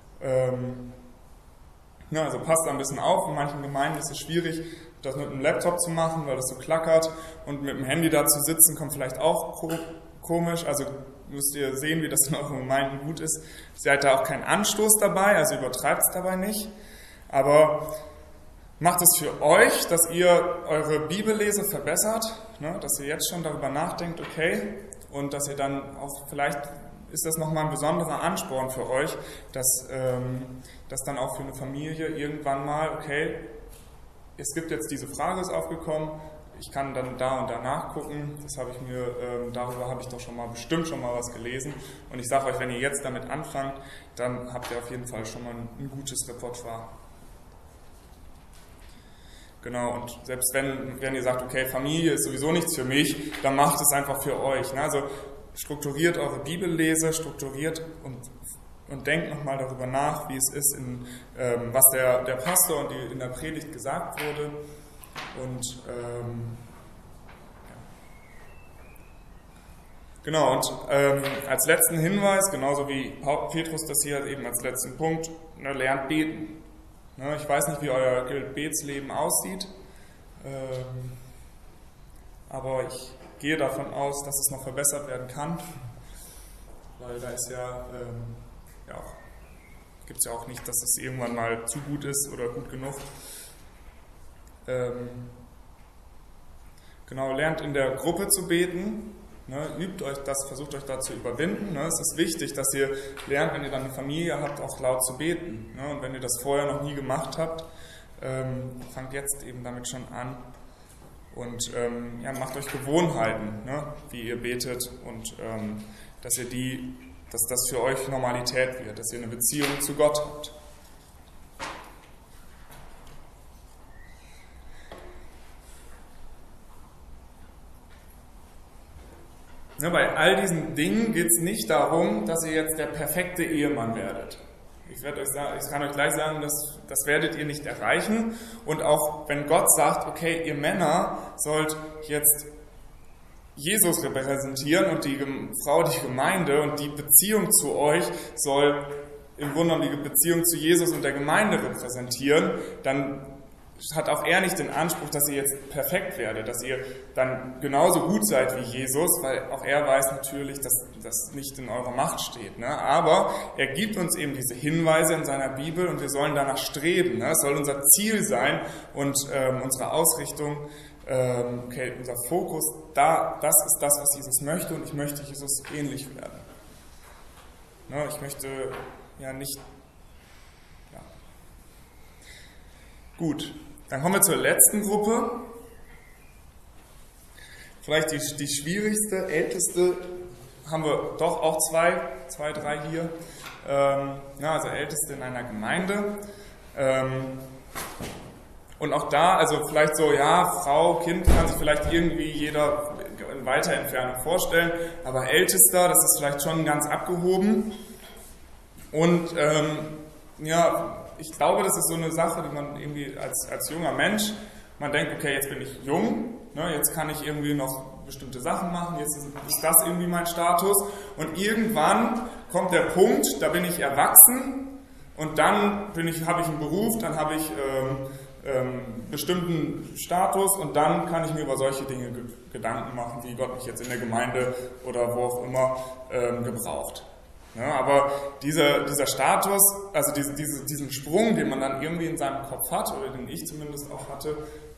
Also passt da ein bisschen auf. In manchen Gemeinden ist es schwierig, das mit einem Laptop zu machen, weil das so klackert, und mit dem Handy da zu sitzen kommt vielleicht auch komisch. Also müsst ihr sehen, wie das in euren Gemeinden gut ist. Ihr seid da auch kein Anstoß dabei, also übertreibt es dabei nicht. Aber macht es für euch, dass ihr eure Bibellese verbessert, dass ihr jetzt schon darüber nachdenkt, okay, und dass ihr dann auch, vielleicht ist das nochmal ein besonderer Ansporn für euch, dass dann auch für eine Familie irgendwann mal, okay, es gibt jetzt diese Frage, ist aufgekommen, ich kann dann da und da nachgucken, darüber habe ich doch bestimmt schon mal was gelesen, und ich sage euch, wenn ihr jetzt damit anfangt, dann habt ihr auf jeden Fall schon mal ein gutes Repertoire. Genau, und selbst wenn ihr sagt, okay, Familie ist sowieso nichts für mich, dann macht es einfach für euch. Also strukturiert eure Bibellese, strukturiert und denkt nochmal darüber nach, wie es ist, was der Pastor und in der Predigt gesagt wurde. Und genau, und als letzten Hinweis, genauso wie Petrus das hier eben als letzten Punkt, lernt beten. Ich weiß nicht, wie euer Gebetsleben aussieht, aber ich gehe davon aus, dass es noch verbessert werden kann, weil da ist gibt es ja auch nicht, dass es irgendwann mal zu gut ist oder gut genug. Genau, lernt in der Gruppe zu beten. Übt euch das, versucht euch da zu überwinden. Es ist wichtig, dass ihr lernt, wenn ihr dann eine Familie habt, auch laut zu beten. Und wenn ihr das vorher noch nie gemacht habt, fangt jetzt eben damit schon an. Und macht euch Gewohnheiten, wie ihr betet, und dass das für euch Normalität wird, dass ihr eine Beziehung zu Gott habt. Bei all diesen Dingen geht es nicht darum, dass ihr jetzt der perfekte Ehemann werdet. Ich kann euch gleich sagen, das werdet ihr nicht erreichen. Und auch wenn Gott sagt, okay, ihr Männer sollt jetzt Jesus repräsentieren und die Frau die Gemeinde, und die Beziehung zu euch soll im Grunde genommen die Beziehung zu Jesus und der Gemeinde repräsentieren, dann hat auch er nicht den Anspruch, dass ihr jetzt perfekt werdet, dass ihr dann genauso gut seid wie Jesus, weil auch er weiß natürlich, dass das nicht in eurer Macht steht. Aber er gibt uns eben diese Hinweise in seiner Bibel, und wir sollen danach streben. Es soll unser Ziel sein und unsere Ausrichtung, unser Fokus, das ist das, was Jesus möchte, und ich möchte Jesus ähnlich werden. Ich möchte nicht... Ja. Gut. Dann kommen wir zur letzten Gruppe. Vielleicht die schwierigste, älteste haben wir doch auch zwei, drei hier. Also Älteste in einer Gemeinde. Und auch da, also vielleicht so, ja, Frau, Kind kann sich vielleicht irgendwie jeder in weiter Entfernung vorstellen, aber Ältester, das ist vielleicht schon ganz abgehoben. Und ich glaube, das ist so eine Sache, die man irgendwie als junger Mensch, man denkt, okay, jetzt bin ich jung, ne, jetzt kann ich irgendwie noch bestimmte Sachen machen, jetzt ist das irgendwie mein Status. Und irgendwann kommt der Punkt, da bin ich erwachsen und dann habe ich einen Beruf, dann habe ich bestimmten Status und dann kann ich mir über solche Dinge Gedanken machen, wie Gott mich jetzt in der Gemeinde oder wo auch immer gebraucht. Ja, aber dieser Status, also diesen Sprung, den man dann irgendwie in seinem Kopf hat, oder den ich zumindest auch hatte,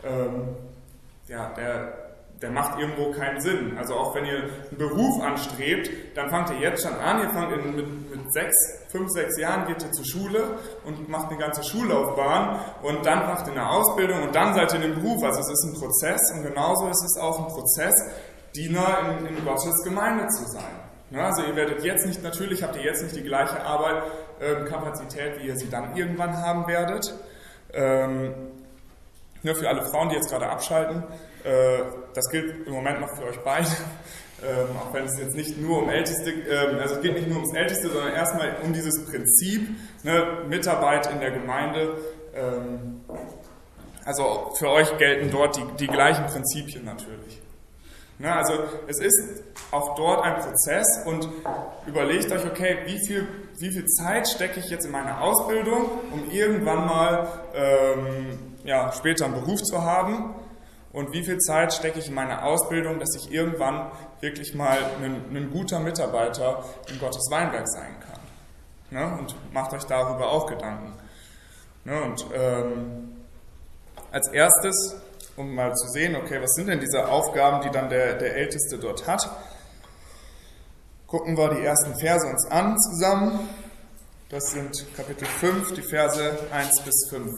der macht irgendwo keinen Sinn. Also auch wenn ihr einen Beruf anstrebt, dann fangt ihr jetzt schon an, ihr fangt mit 5, 6 Jahren, geht ihr zur Schule und macht eine ganze Schullaufbahn und dann macht ihr eine Ausbildung und dann seid ihr in dem Beruf. Also es ist ein Prozess und genauso ist es auch ein Prozess, Diener in Gottes Gemeinde zu sein. Ja, also ihr werdet jetzt nicht, natürlich habt ihr jetzt nicht die gleiche Kapazität, wie ihr sie dann irgendwann haben werdet. Nur für alle Frauen, die jetzt gerade abschalten, das gilt im Moment noch für euch beide, auch wenn es jetzt nicht nur um Älteste, also es geht nicht nur ums Älteste, sondern erstmal um dieses Prinzip, ne, Mitarbeit in der Gemeinde. Also für euch gelten dort die gleichen Prinzipien natürlich. Ja, also es ist auch dort ein Prozess und überlegt euch, okay, wie viel Zeit stecke ich jetzt in meine Ausbildung, um irgendwann mal später einen Beruf zu haben und wie viel Zeit stecke ich in meine Ausbildung, dass ich irgendwann wirklich mal ein guter Mitarbeiter in Gottes Weinberg sein kann. Ja, und macht euch darüber auch Gedanken. Ja, und als erstes, um mal zu sehen, okay, was sind denn diese Aufgaben, die dann der Älteste dort hat, gucken wir die ersten Verse uns an zusammen. Das sind Kapitel 5, die Verse 1 bis 5.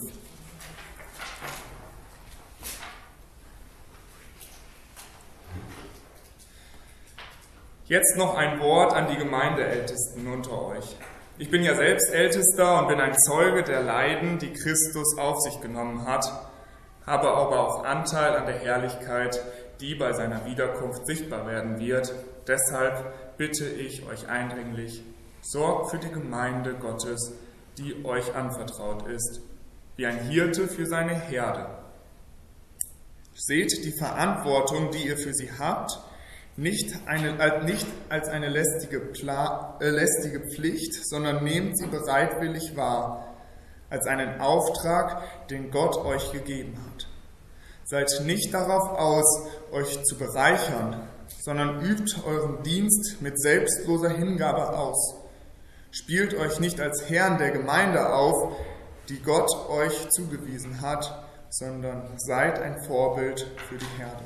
Jetzt noch ein Wort an die Gemeindeältesten unter euch. Ich bin ja selbst Ältester und bin ein Zeuge der Leiden, die Christus auf sich genommen hat, habe aber auch Anteil an der Herrlichkeit, die bei seiner Wiederkunft sichtbar werden wird. Deshalb bitte ich euch eindringlich, sorgt für die Gemeinde Gottes, die euch anvertraut ist, wie ein Hirte für seine Herde. Seht die Verantwortung, die ihr für sie habt, nicht als eine lästige Pflicht, sondern nehmt sie bereitwillig wahr, als einen Auftrag, den Gott euch gegeben hat. Seid nicht darauf aus, euch zu bereichern, sondern übt euren Dienst mit selbstloser Hingabe aus. Spielt euch nicht als Herren der Gemeinde auf, die Gott euch zugewiesen hat, sondern seid ein Vorbild für die Herde.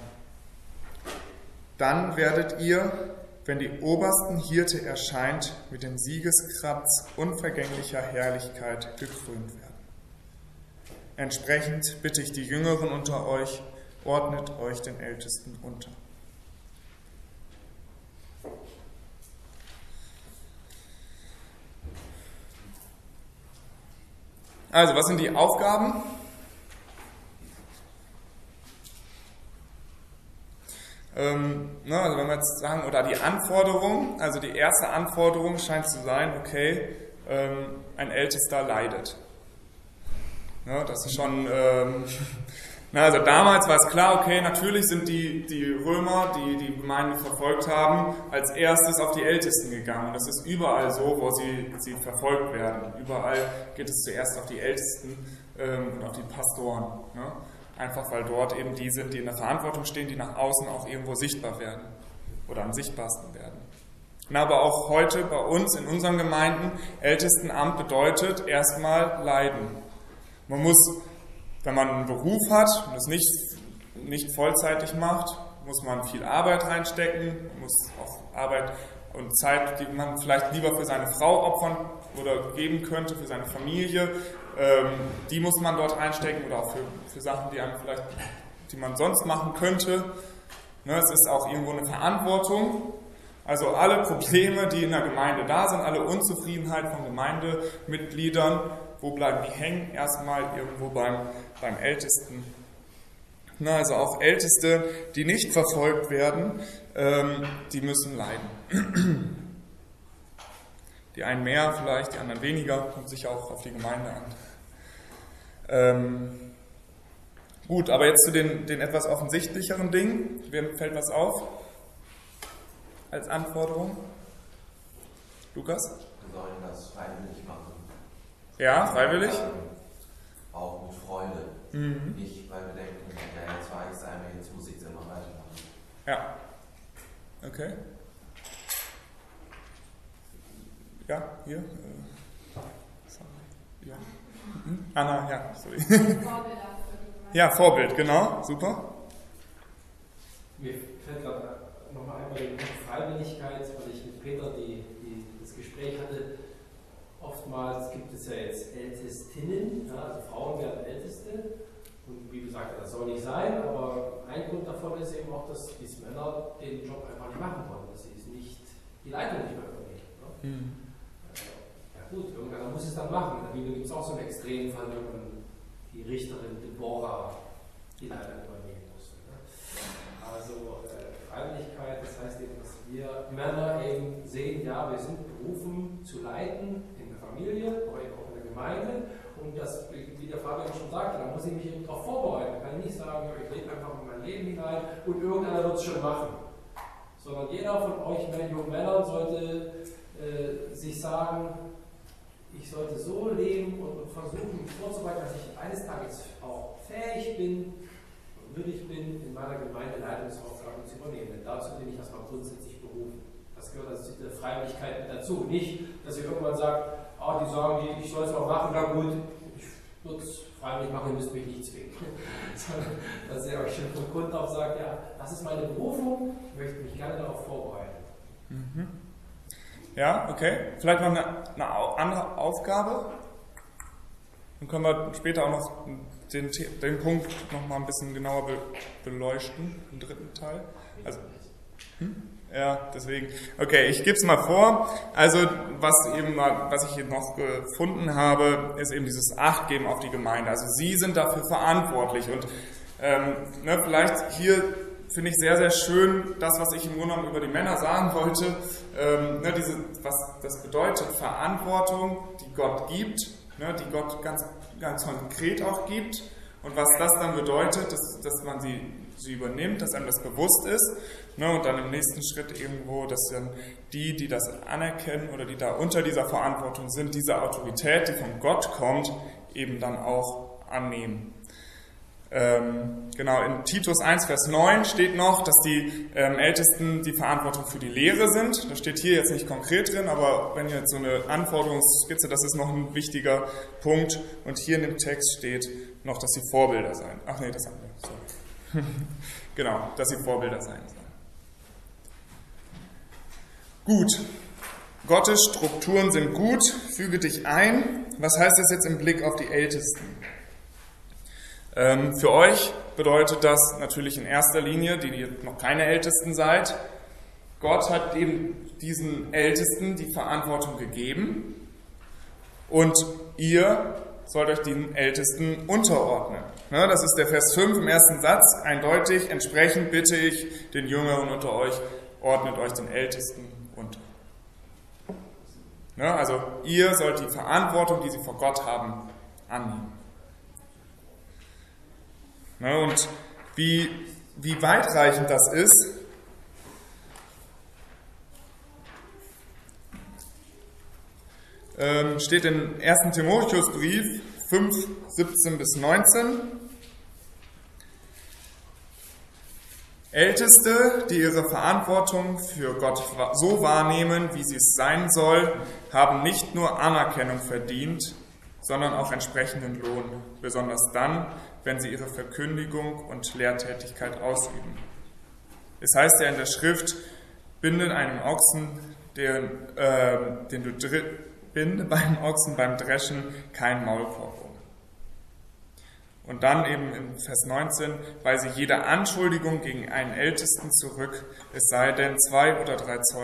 Dann werdet ihr, wenn die obersten Hirte erscheint, mit dem Siegeskranz unvergänglicher Herrlichkeit gekrönt werden. Entsprechend bitte ich die Jüngeren unter euch, ordnet euch den Ältesten unter. Also, was sind die Aufgaben? Also wenn wir jetzt sagen, oder die Anforderung, also die erste Anforderung scheint zu sein, okay, ein Ältester leidet. Ja, das ist schon, also damals war es klar, okay, natürlich sind die Römer, die Gemeinde verfolgt haben, als erstes auf die Ältesten gegangen. Und das ist überall so, wo sie verfolgt werden. Überall geht es zuerst auf die Ältesten und auf die Pastoren. Ne? Einfach weil dort eben die sind, die in der Verantwortung stehen, die nach außen auch irgendwo sichtbar werden oder am sichtbarsten werden. Aber auch heute bei uns in unseren Gemeinden, Ältestenamt bedeutet erstmal leiden. Man muss, wenn man einen Beruf hat und es nicht vollzeitig macht, muss man viel Arbeit reinstecken, muss auch Arbeit und Zeit, die man vielleicht lieber für seine Frau opfern oder geben könnte, für seine Familie, die muss man dort einstecken oder auch für Sachen, die man sonst machen könnte. Ne, es ist auch irgendwo eine Verantwortung, Also alle Probleme, die in der Gemeinde da sind, alle Unzufriedenheit von Gemeindemitgliedern, wo bleiben die hängen? Erstmal irgendwo beim Ältesten. Na, also auch Älteste, die nicht verfolgt werden, die müssen leiden. Die einen mehr vielleicht, die anderen weniger, kommt sicher auch auf die Gemeinde an. Gut, aber jetzt zu den etwas offensichtlicheren Dingen. Wem fällt was auf als Anforderung? Lukas?
Wir sollen das freiwillig machen.
Ja, freiwillig?
Auch mit Freude. Nicht, weil wir denken, ja, jetzt war ich es einmal, jetzt muss ich es immer weitermachen.
Ja. Okay. Ja, hier. Ja. Anna, ja, sorry. Ja, Vorbild, genau, super.
Mir fällt gerade nochmal einmal die Freiwilligkeit, weil ich mit Peter das Gespräch hatte. Oftmals gibt es ja jetzt Ältestinnen, ja, also Frauen werden Älteste. Und wie gesagt, das soll nicht sein, aber ein Grund davon ist eben auch, dass die Männer den Job einfach nicht machen wollen, dass sie es nicht, die Leitung nicht mehr übernehmen. Ne? Ja gut, irgendwann muss es dann machen. In der Bibel gibt es auch so einen Extremfall, wenn man die Richterin Deborah die Leitung übernehmen musste. Ne? Also Freiwilligkeit, das heißt eben, dass wir Männer eben sehen, ja, wir sind berufen zu leiten in der Familie, aber eben auch in der Gemeinde. Und das, wie der Fabian schon sagte, da muss ich mich eben darauf vorbereiten. Ich kann nicht sagen, ich lebe einfach in mein Leben hinein und irgendeiner wird es schon machen. Sondern jeder von euch jungen Männern sollte sich sagen, ich sollte so leben und versuchen, mich vorzubereiten, dass ich eines Tages auch fähig bin und willig bin, in meiner Gemeinde Leitungsaufgaben zu übernehmen. Denn dazu bin ich erstmal grundsätzlich berufen. Das gehört also zu der Freiwilligkeit mit dazu. Nicht, dass ihr irgendwann sagt, die sagen, ich soll es auch machen, na gut, ich würde es freiwillig machen, ihr müsst mich nicht zwingen. Sondern, dass ihr euch schon von Grund auf sagt, ja, das ist meine Berufung, ich möchte mich gerne darauf vorbereiten.
Ja, okay. Vielleicht noch eine andere Aufgabe. Dann können wir später auch noch den Punkt noch mal ein bisschen genauer beleuchten, im dritten Teil. Also, ja, deswegen. Okay, ich gebe es mal vor. Also, was ich hier noch gefunden habe, ist eben dieses Achtgeben auf die Gemeinde. Also, Sie sind dafür verantwortlich. Und vielleicht hier finde ich sehr, sehr schön, das, was ich im Grunde genommen über die Männer sagen wollte, was das bedeutet, Verantwortung, die Gott gibt, die Gott ganz, ganz konkret auch gibt. Und was das dann bedeutet, dass man sie übernimmt, dass einem das bewusst ist. Und dann im nächsten Schritt irgendwo, dass dann die das anerkennen oder die da unter dieser Verantwortung sind, diese Autorität, die von Gott kommt, eben dann auch annehmen. Genau, in Titus 1, Vers 9 steht noch, dass die Ältesten die Verantwortung für die Lehre sind. Das steht hier jetzt nicht konkret drin, aber wenn ihr jetzt so eine Anforderungsskizze, das ist noch ein wichtiger Punkt. Und hier in dem Text steht noch, dass sie Vorbilder sein. Ach nee, das haben wir. Sorry. Genau, dass sie Vorbilder sein sollen. Gut, Gottes Strukturen sind gut, füge dich ein. Was heißt das jetzt im Blick auf die Ältesten? Für euch bedeutet das natürlich in erster Linie, die ihr noch keine Ältesten seid, Gott hat eben diesen Ältesten die Verantwortung gegeben und ihr sollt euch den Ältesten unterordnen. Das ist der Vers 5 im ersten Satz, eindeutig, entsprechend bitte ich den Jüngeren unter euch, ordnet euch den Ältesten unter. Also ihr sollt die Verantwortung, die sie vor Gott haben, annehmen. Und wie weitreichend das ist, steht im 1. Timotheusbrief 5, 17 bis 19. Älteste, die ihre Verantwortung für Gott so wahrnehmen, wie sie es sein soll, haben nicht nur Anerkennung verdient, sondern auch entsprechenden Lohn, besonders dann, wenn sie ihre Verkündigung und Lehrtätigkeit ausüben. Es heißt ja in der Schrift, binde beim Ochsen beim Dreschen kein Maulkorb um. Und dann eben im Vers 19, weise jede Anschuldigung gegen einen Ältesten zurück, es sei denn 2 oder 3 Zeugen